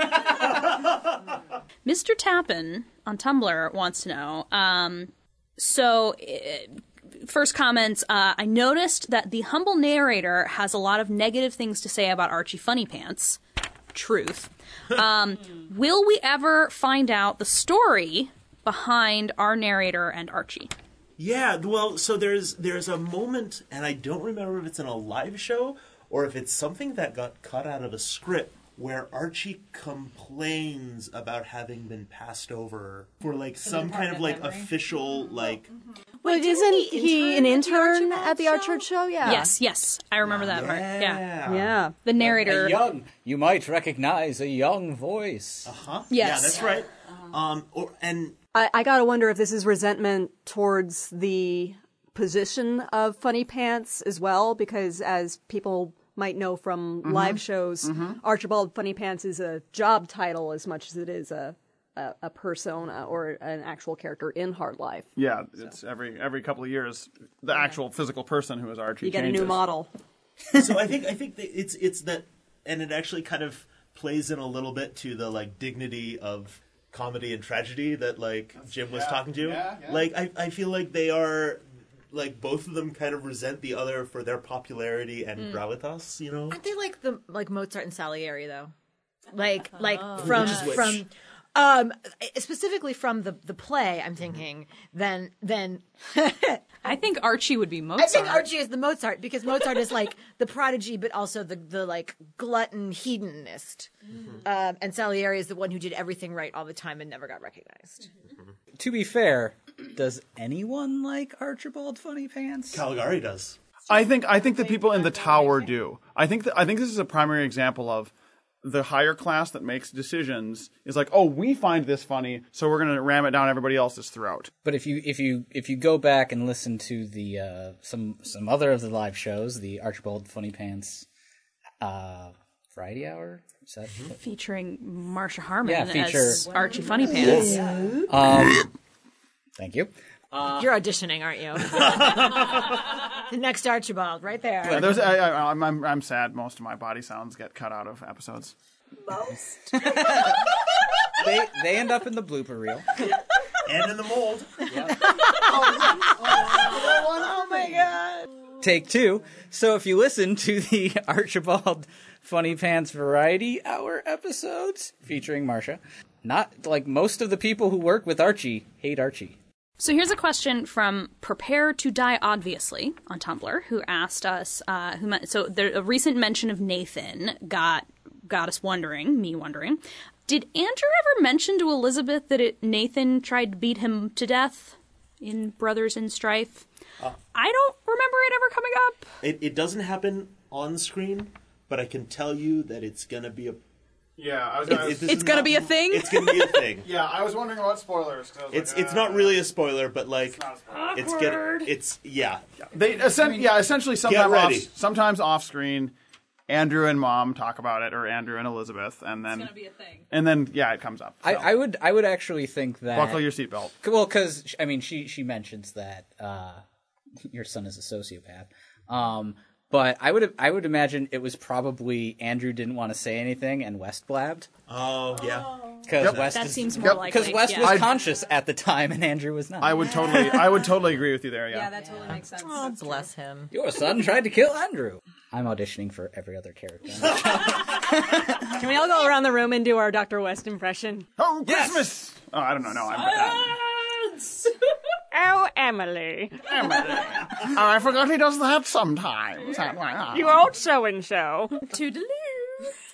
Mister Tappan on Tumblr wants to know, um, so uh, first comments, uh, I noticed that the humble narrator has a lot of negative things to say about Archie Funny Pants. Truth. Um, will we ever find out the story behind our narrator and Archie? Yeah, well, so there's there's a moment, and I don't remember if it's in a live show or if it's something that got cut out of a script, where Archie complains about having been passed over for like some kind of like official like. Well, isn't he an intern at the Archard show? Yeah. Yes, yes. I remember that part. Yeah. Yeah. The narrator. A young, you might recognize a young voice. Huh? Yes. Yeah, that's right. Um, or, and I, I gotta wonder if this is resentment towards the position of Funny Pants as well, because as people might know from Mm-hmm. live shows, mm-hmm. Archibald Funny Pants is a job title as much as it is a a, a persona or an actual character in Hard Life. Yeah, it's every every couple of years the actual physical person who is Archie You get changes. a new model. so I think I think that it's it's that, and it actually kind of plays in a little bit to the like dignity of comedy and tragedy that like Jim was Yeah, talking to. yeah, yeah. Like I I feel like they are. Like, both of them kind of resent the other for their popularity and gravitas, you know? Aren't they like the like Mozart and Salieri though? Like like from Which is which? from um specifically from the the play. I'm thinking then then I think Archie would be Mozart. I think Archie is the Mozart because Mozart is like the prodigy, but also the the like glutton hedonist, um, and Salieri is the one who did everything right all the time and never got recognized. To be fair, does anyone like Archibald Funny Pants? Caligari does. I think I think the people in the tower do. I think that, I think this is a primary example of the higher class that makes decisions is like, oh, we find this funny, so we're going to ram it down everybody else's throat. But if you if you if you go back and listen to the uh, some some other of the live shows, the Archibald Funny Pants uh, Variety Hour, is that Featuring Marsha Harmon Yeah, feature- as Archie Funny Pants. um, thank you. You're auditioning, aren't you? The next Archibald, right there. Yeah, there's, I, I, I'm, I'm I'm sad. Most of my body sounds get cut out of episodes. They they end up in the blooper reel. And in the mold. Oh my god! Take two. So if you listen to the Archibald Funny Pants Variety Hour episodes featuring Marsha, not like most of the people who work with Archie hate Archie. So here's a question from Prepare to Die Obviously on Tumblr, who asked us, uh, who so there, a recent mention of Nathan got got us wondering, me wondering, did Andrew ever mention to Elizabeth that it, Nathan tried to beat him to death in Brothers in Strife? Uh, I don't remember it ever coming up. It, it doesn't happen on screen, but I can tell you that it's going to be a... Yeah, I was. It, I was it- this It's is gonna not- be a thing? It's going to be a thing. yeah, I was wondering about spoilers. 'cause I was It's like, it's uh, not really a spoiler, but like not a spoiler. it's getting it's yeah. They essen- yeah, essentially sometimes ready. off, sometimes off screen, Andrew and Mom talk about it, or Andrew and Elizabeth, and then be a thing. and then yeah, it comes up. I, So, I would I would actually think that buckle your seatbelt. well, because I mean she she mentions that uh, your son is a sociopath. Um, but I would I would imagine it was probably Andrew didn't want to say anything and West blabbed Oh yeah. because West That is, seems more likely. because West yeah. was I- conscious at the time and Andrew was not. I would totally I would totally agree with you there. Yeah. that totally makes sense. Oh, bless him. Your son tried to kill Andrew. I'm auditioning for every other character. Can we all go around the room and do our Doctor West impression? Oh, Christmas! Oh, I don't know. No, I'm. Uh, Oh, Emily. oh, I forgot he does that sometimes. You old so-and-so. Toodaloo.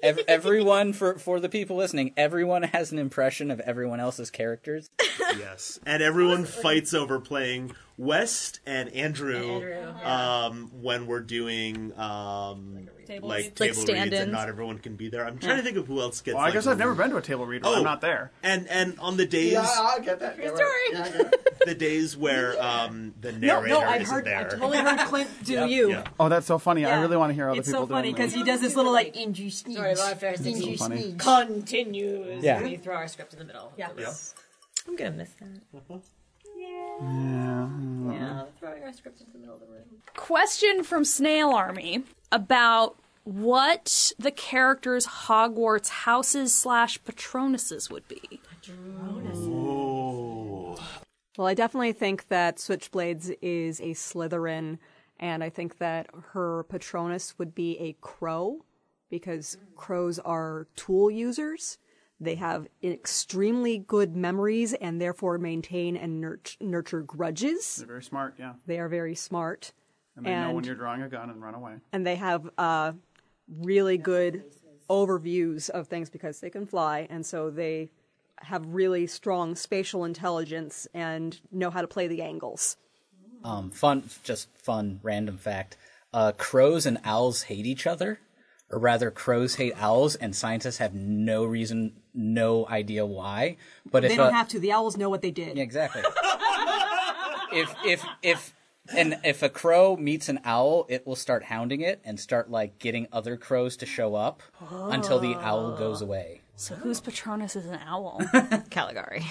Ev- everyone, for, for the people listening, everyone has an impression of everyone else's characters. Yes, and everyone fights over playing West and Andrew, Andrew, um, when we're doing um, Table like reads. table Like reads, stand-ins. and not everyone can be there. I'm trying to think of who else gets. Well, I like, guess I've never been to a table read where Oh. I'm not there. And and on the days, Yeah, I get that. True Yeah, right. story. Yeah, I get it. the days where um, the No, narrator no, I've isn't heard. there. I've totally heard Clint do you. Yeah. Oh, that's so funny. I Yeah. really want to hear other It's people so funny doing because that. he does this little like Andrew Sneeze. Sorry, Laura Ferris did so funny. continues. Yeah. We throw our script in the middle. Yeah. Yeah. I'm gonna miss that. Yeah. Yeah, throwing our script into the middle of the room. Question from Snail Army about what the characters' Hogwarts houses slash Patronuses would be. Well, I definitely think that Switchblades is a Slytherin, and I think that her Patronus would be a crow, because crows are tool users. They have extremely good memories and therefore maintain and nurt- nurture grudges. They're very smart, yeah. They are very smart. And they know when you're drawing a gun and run away. And they have uh, really good overviews of things because they can fly, and so they have really strong spatial intelligence and know how to play the angles. Um, fun, just fun, random fact. Uh, crows and owls hate each other, or rather, crows hate owls, and scientists have no reason, no idea why. But They if don't a, have to. The owls know what they did. Yeah, exactly. if if if and if a crow meets an owl, it will start hounding it and start like getting other crows to show up until the owl goes away. So whose Patronus is an owl? Caligari.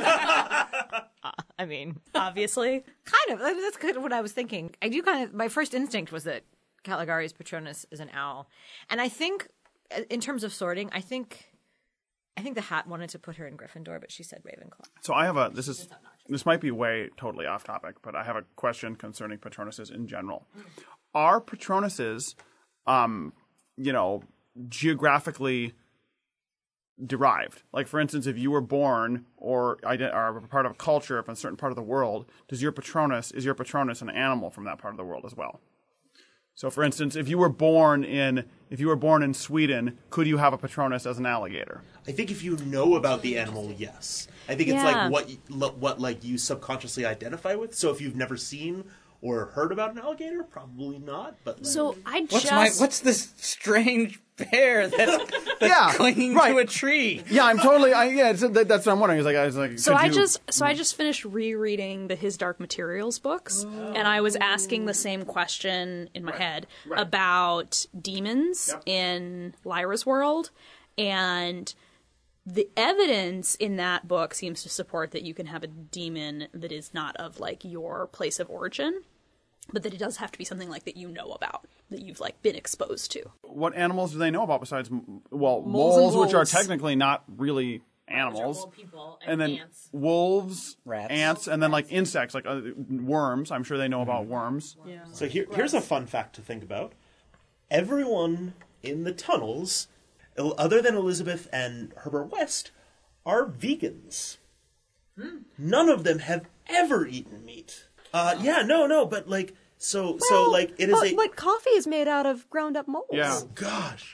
Uh, I mean, Obviously. kind of. That's kind of what I was thinking. I do kind of. My first instinct was that Caligari's Patronus is an owl, and I think, uh, in terms of sorting, I think, I think the hat wanted to put her in Gryffindor, but she said Ravenclaw. So I have a, this is, this might be way totally off topic, but I have a question concerning Patronuses in general. Are Patronuses, um, you know, geographically derived? Like, for instance, if you were born or ident- are a part of a culture of a certain part of the world, does your Patronus, is your Patronus an animal from that part of the world as well? So, for instance, if you were born in if you were born in Sweden, could you have a Patronus as an alligator? I think if you know about the animal, yes. I think it's Yeah. like what you- what like you subconsciously identify with. So if you've never seen or heard about an alligator, probably not. But So I What's just... my? What's this strange bear that's, that's Yeah, clinging right. to a tree? Yeah, I'm totally. I, yeah, it's, that, that's what I'm wondering. Is like, I was like, So could I you- just so I just finished rereading the His Dark Materials books, and I was asking the same question in my head about demons in Lyra's world, and the evidence in that book seems to support that you can have a demon that is not of like your place of origin, but that it does have to be something like that you know about, that you've like been exposed to. What animals do they know about besides m- well Moles and moles, which are wolves. technically not really animals, people and then wolves, Rats. ants, and then like insects, like uh, worms. I'm sure they know about worms. So here, here's a fun fact to think about. Everyone in the tunnels, el- other than Elizabeth and Herbert West, are vegans. None of them have ever eaten meat. Uh, yeah, no, no, but like, so, so Well, like, it is but, a... but coffee is made out of ground up moles. Yeah. Gosh.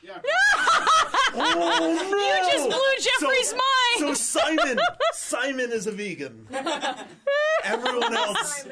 Oh, no! You just blew Jeffrey's so, mind! So Simon, Simon is a vegan. Everyone else...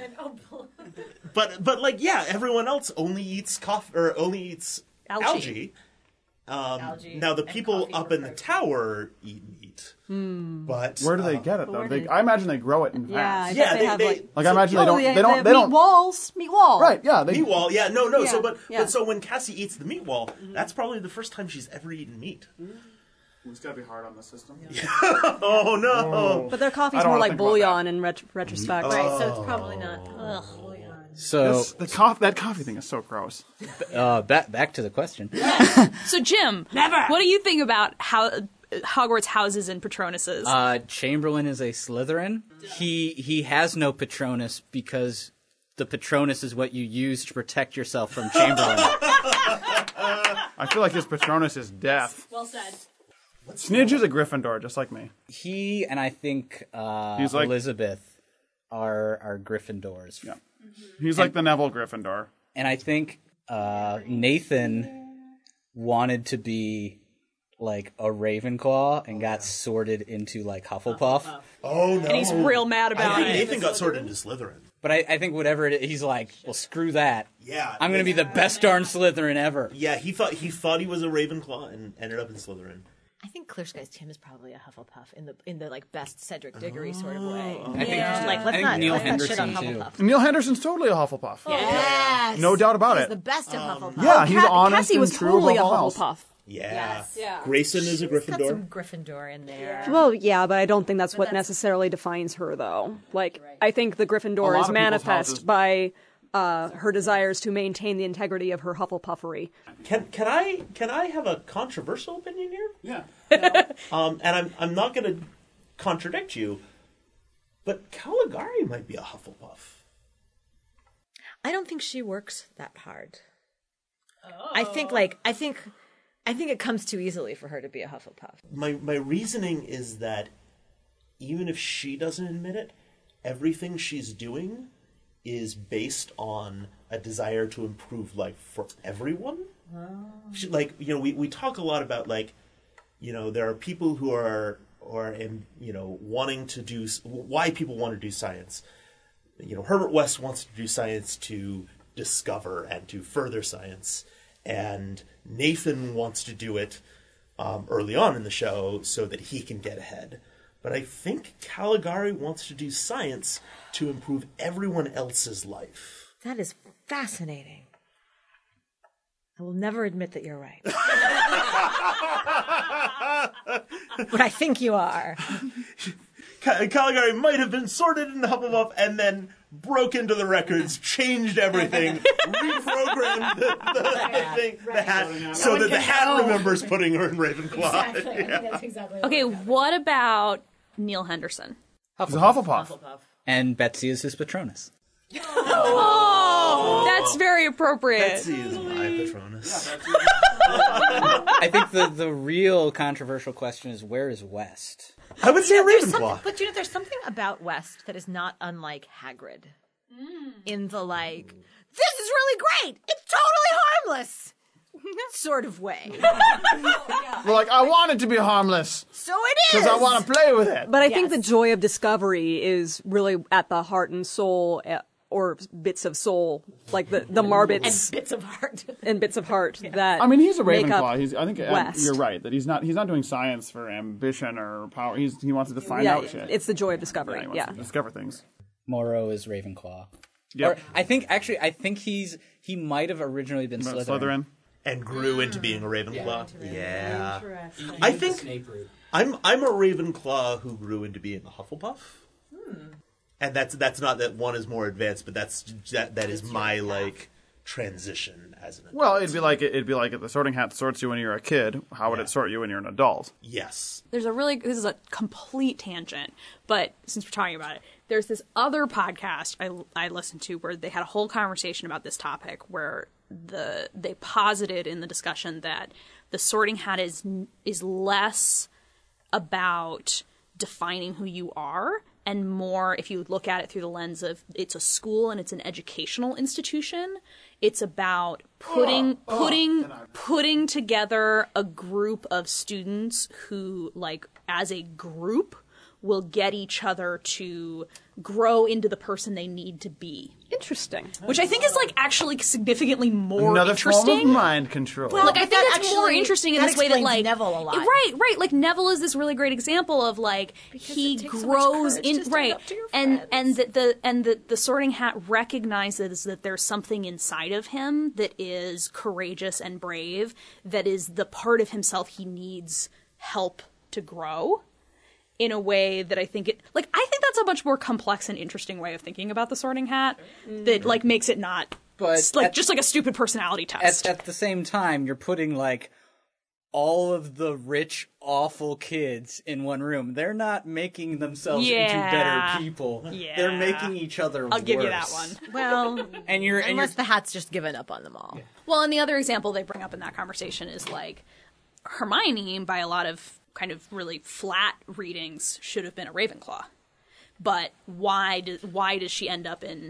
But, but like, yeah, everyone else only eats coffee, or only eats Algae. algae. Um, now the people up in the tower eat meat, but Where do they get it though? They, I imagine they grow it in Yeah, I vats. bet Yeah, they, they- have they- like. Like I imagine they No, don't. They don't. have They meat don't. walls. Meat wall. Right? Yeah. They, meat wall? Yeah, no, no. So, Yeah, but yeah. but so when Cassie eats the meat wall, that's probably the first time she's ever eaten meat. It's got to be hard on the system. Oh no! But their I coffee's don't more wanna like think about bouillon in ret- retrospect. Right, so it's probably not. Ugh. So This, the coff- that coffee thing is so gross. uh, back back to the question. So Jim, what do you think about how Hogwarts houses and Patronuses? Uh, Chamberlain is a Slytherin. He he has no Patronus because the Patronus is what you use to protect yourself from Chamberlain. I feel like his Patronus is death. Well said. Snidge is a Gryffindor, just like me. He and I think uh, He's like- Elizabeth are are Gryffindors. Yeah. He's like the Neville Gryffindor. Uh, And I think uh, Nathan wanted to be like a Ravenclaw and got sorted into like Hufflepuff. Oh no! And he's real mad I about think it. Nathan got sorted into Slytherin. But I, I think whatever it is, he's like, well, screw that. Yeah, I'm going to be the best darn Slytherin ever. Yeah, he thought he thought he was a Ravenclaw and ended up in Slytherin. I think Clear Skies Tim is probably a Hufflepuff in the in the like best Cedric Diggory sort of way. I think, Yeah. Like, let's I think not- Neil let's not shit on Henderson, too. Hufflepuff. Neil Henderson's totally a Hufflepuff. Yes, No doubt about he's it. the best of Hufflepuff. Yeah, he's Cat- honest Cassie and was true totally a above all else. Hufflepuff. Yeah. Yes. Yeah. Grayson is a Got some Gryffindor. Gryffindor in there. Well, yeah, but I don't think that's what necessarily defines her, though. Like, I think the A Gryffindor lot is of people's manifest houses- by uh, her desires to maintain the integrity of her Hufflepuffery. Can can I can I have a controversial opinion here? Yeah. Um, and I'm I'm not going to contradict you, but Caligari might be a Hufflepuff. I don't think she works that hard. I think like I think I think it comes too easily for her to be a Hufflepuff. My my reasoning is that even if she doesn't admit it, everything she's doing is based on a desire to improve life for everyone. She, like, you know, we, we talk a lot about, like, you know, there are people who are, or, um, you know, wanting to do, why people want to do science. You know, Herbert West wants to do science to discover and to further science. And Nathan wants to do it um, early on in the show so that he can get ahead. But I think Caligari wants to do science to improve everyone else's life. That is fascinating. I will never admit that you're right. But I think you are. Ca- Caligari might have been sorted into Hufflepuff and then broke into the records, changed everything, reprogrammed the, the, the thing, the hat, so that the hat remembers putting her in Ravenclaw. Exactly. I think that's exactly what Okay, what about Neil Henderson? He's a Hufflepuff. And Betsy is his Patronus. Oh, that's very appropriate. Betsy is my Patronus. I think the, the real controversial question is, where is West? I would say There's something, Ravenclaw. but you know, there's something about West that is not unlike Hagrid. In the like, this is really great. It's totally harmless. Sort of way. We're like, I want it to be harmless So it is. because I want to play with it. But I think Yes. the joy of discovery is really at the heart and soul, uh, or bits of soul, like the, the Marbits and bits of heart. and bits of heart that I mean, he's a make up Ravenclaw. He's, I think uh, West. you're right that he's not. He's not doing science for ambition or power. He's, he wants to find yeah, out shit. it's the joy of yeah, discovery. he wants Yeah. to discover things. Morrow is Ravenclaw. Yep. Or I think actually, I think he's he might have originally been Slytherin. Slytherin. And grew into being a Ravenclaw. Yeah. I think I'm I'm a Ravenclaw who grew into being a Hufflepuff. And that's that's not that one is more advanced, but that's that that is my like transition as an adult. Well, it'd be like it'd be like if the Sorting Hat sorts you when you're a kid. How would Yeah. it sort you when you're an adult? Yes. There's a really, this is a complete tangent, but since we're talking about it, there's this other podcast I, I listened to where they had a whole conversation about this topic where the they posited in the discussion that the Sorting Hat is is less about defining who you are and more, if you look at it through the lens of it's a school and it's an educational institution, it's about putting putting putting together a group of students who, like, as a group will get each other to grow into the person they need to be. Interesting. Which I think is, like, actually significantly more Another interesting. form of mind control. Well, like, I think that that's more actually- interesting in that this way that, explains like, Neville a lot. right, right. Like, Neville is this really great example of, like, he it takes so much grows courage in to stand right, up to your and friends. and that the and the the Sorting Hat recognizes that there's something inside of him that is courageous and brave, that is the part of himself he needs help to grow. In a way that I think it, like, I think that's a much more complex and interesting way of thinking about the Sorting Hat that, like, makes it not, But like, at- just like a stupid personality test. At, at the same time, you're putting like all of the rich, awful kids in one room. They're not making themselves into Yeah. better people. Yeah. They're making each other I'll worse. give you that one. Well, And you're and you're unless the hat's just given up on them all. Well, and the other example they bring up in that conversation is, like, Hermione, by a lot of kind of really flat readings, should have been a Ravenclaw. But why do, why does she end up in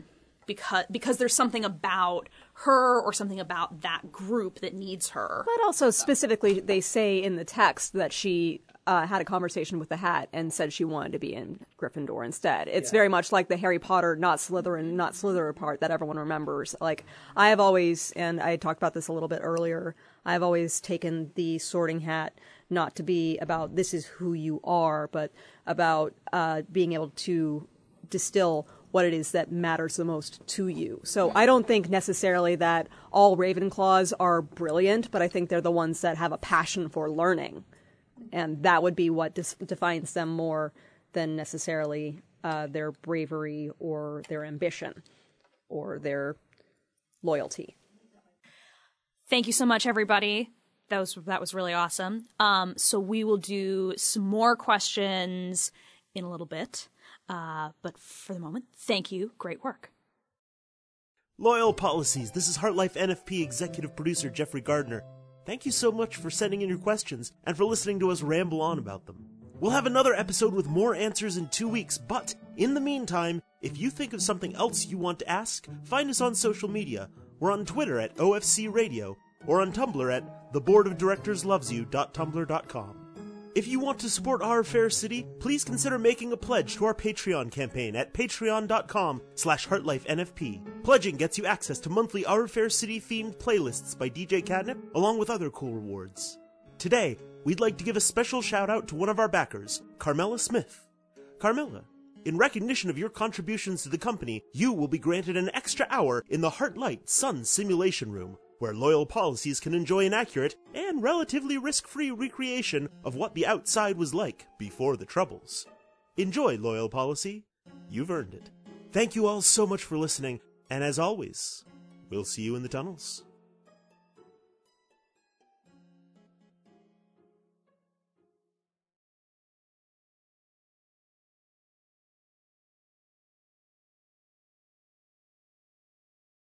because because there's something about her or something about that group that needs her. But also specifically, they say in the text that she uh, had a conversation with the Hat and said she wanted to be in Gryffindor instead. It's yeah. very much like the Harry Potter, not Slytherin, not Slytherin part that everyone remembers. Like, I have always, and I talked about this a little bit earlier, I have always taken the Sorting Hat not to be about this is who you are, but about uh, being able to distill what it is that matters the most to you. So I don't think necessarily that all Ravenclaws are brilliant, but I think they're the ones that have a passion for learning. And that would be what dis- defines them more than necessarily uh, their bravery or their ambition or their loyalty. Thank you so much, everybody. That was that was really awesome. Um, so we will do some more questions in a little bit. Uh, but for the moment, thank you. Great work. Loyal Policies. This is HeartLife N F P executive producer Jeffrey Gardner. Thank you so much for sending in your questions and for listening to us ramble on about them. We'll have another episode with more answers in two weeks, but in the meantime, if you think of something else you want to ask, find us on social media. We're on Twitter at O F C Radio or on Tumblr at the board of directors loves you dot tumblr dot com. If you want to support our fair city, please consider making a pledge to our Patreon campaign at patreon.com slash heartlifenfp. Pledging gets you access to monthly Our Fair City-themed playlists by D J Catnip, along with other cool rewards. Today, we'd like to give a special shout-out to one of our backers, Carmela Smith. Carmela, in recognition of your contributions to the company, you will be granted an extra hour in the Heartlight Sun Simulation Room, where Loyal Policies can enjoy an accurate and relatively risk-free recreation of what the outside was like before the Troubles. Enjoy, Loyal Policy. You've earned it. Thank you all so much for listening, and as always, we'll see you in the tunnels.